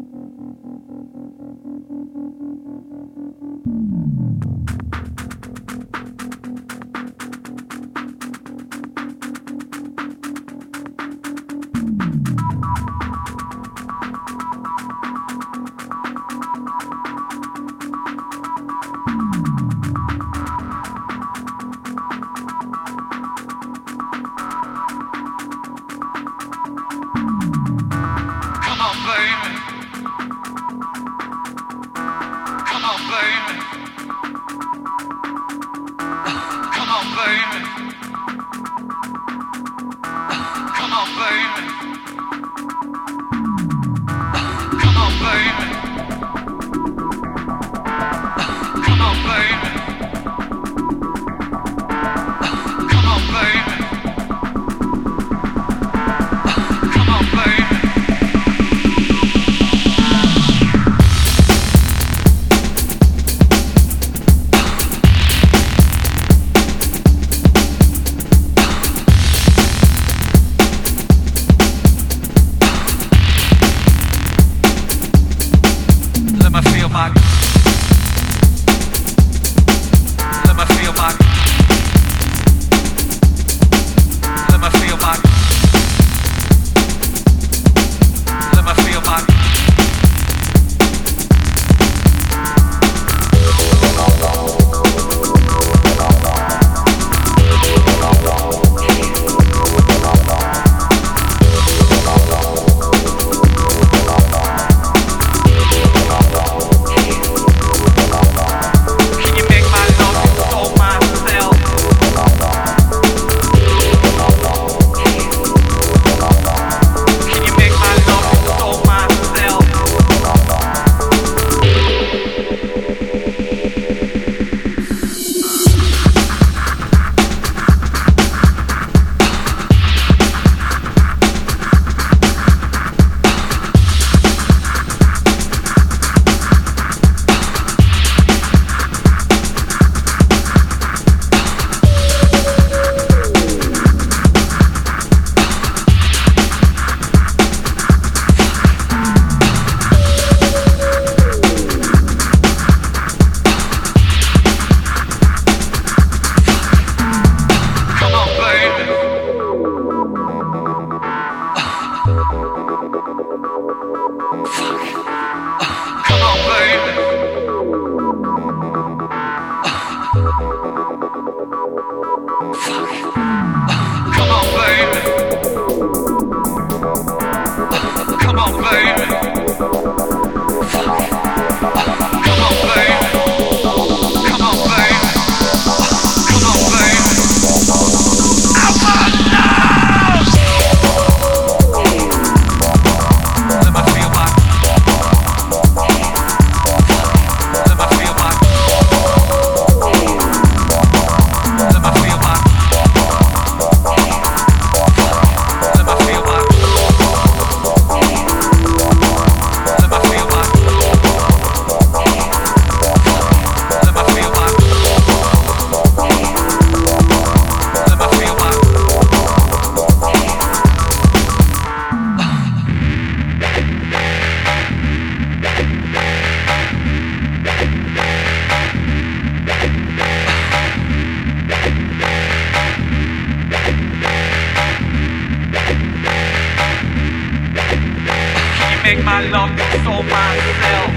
my love and soul myself.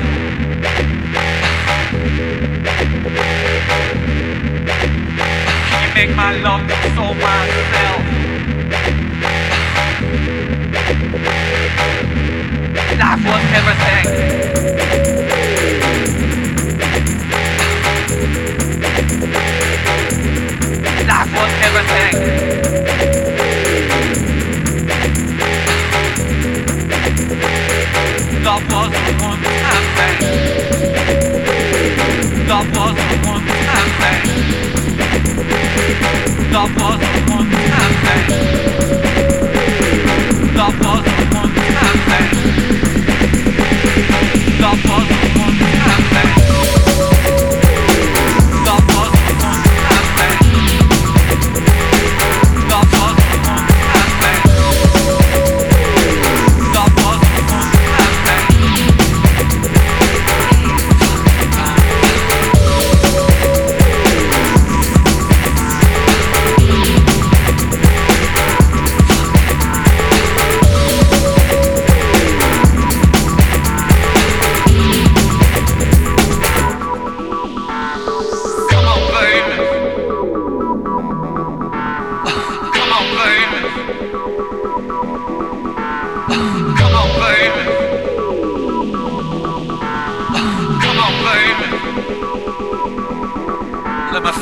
Can you make my love and soul myself? Life was everything. Life was everything. Love was a one-time thing. Love was a one-time thing. Love was a one-time thing. Love was a one-time thing. Love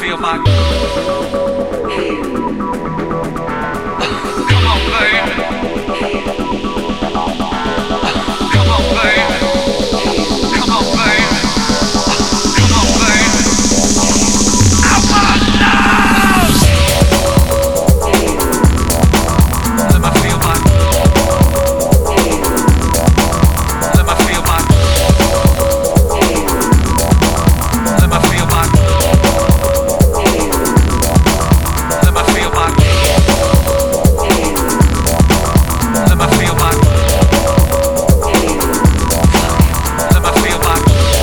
feel my. Come on, baby. Come on, baby. Come on, baby. Come on, baby. I want love. Let me feel my. Let me feel my. Let me feel my. Let me feel my. Let me feel my. Let me feel my.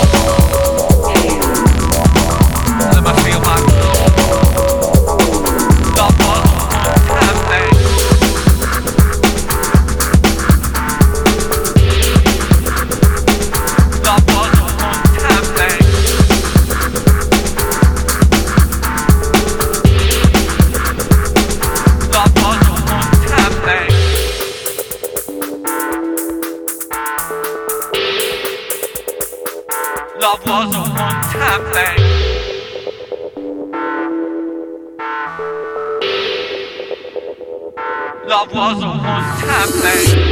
Let me feel my. Love was one thing. Love was a one-time thing. Love was a one-time thing. Love was a one-time thing. Love was a one-time thing.